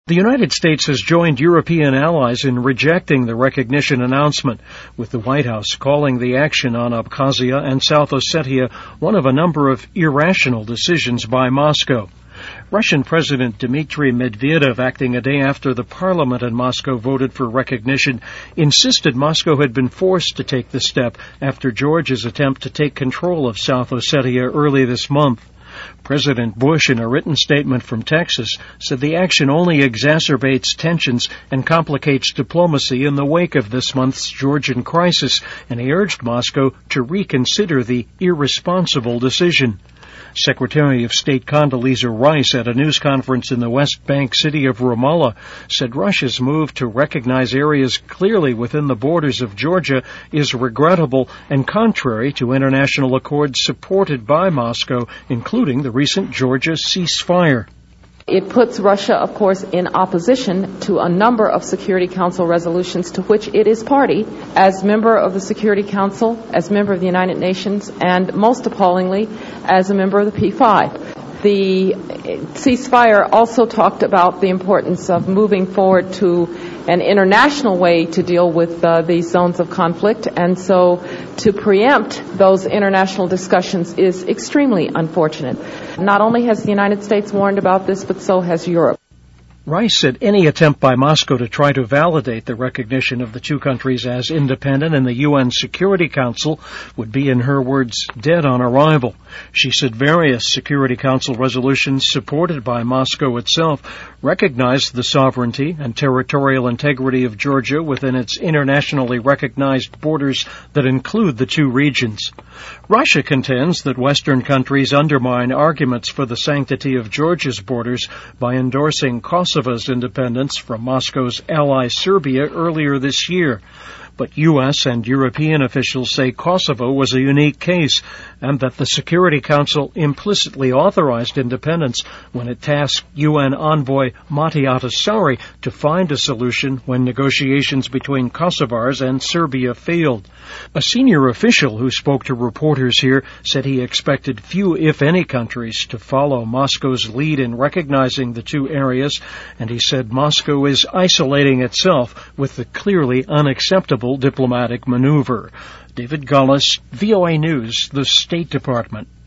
The United States has joined European allies in rejecting the recognition announcement, with the White House calling the action on Abkhazia and South Ossetia one of a number of irrational decisions by Moscow. Russian President Dmitry Medvedev, acting a day after the parliament in Moscow voted for recognition, insisted Moscow had been forced to take the step after Georgia's attempt to take control of South Ossetia early this month. President Bush, in a written statement from Texas, said the action only exacerbates tensions and complicates diplomacy in the wake of this month's Georgian crisis, and he urged Moscow to reconsider the irresponsible decision. Secretary of State Condoleezza Rice, at a news conference in the West Bank city of Ramallah, said Russia's move to recognize areas clearly within the borders of Georgia is regrettable and contrary to international accords supported by Moscow, including the recent Georgia ceasefire. It puts Russia, of course, in opposition to a number of Security Council resolutions to which it is party, as member of the Security Council, as member of the United Nations, and most appallingly, as a member of the P5. The ceasefire also talked about the importance of moving forward to an international way to deal with these zones of conflict, and so to preempt those international discussions is extremely unfortunate. Not only has the United States warned about this, but so has Europe. Rice said any attempt by Moscow to try to validate the recognition of the two countries as independent in the UN Security Council would be, in her words, dead on arrival. She said various Security Council resolutions supported by Moscow itself recognized the sovereignty and territorial integrity of Georgia within its internationally recognized borders that include the two regions. Russia contends that Western countries undermine arguments for the sanctity of Georgia's borders by endorsing Kosovo's independence from Moscow's ally Serbia earlier this year. But U.S. and European officials say Kosovo was a unique case and that the Security Council implicitly authorized independence when it tasked UN envoy Mati Ahtisaari to find a solution when negotiations between Kosovars and Serbia failed. A senior official who spoke to reporters here said he expected few, if any, countries to follow Moscow's lead in recognizing the two areas, and he said Moscow is isolating itself with the clearly unacceptable diplomatic maneuver. David Gullis, VOA News, the State Department.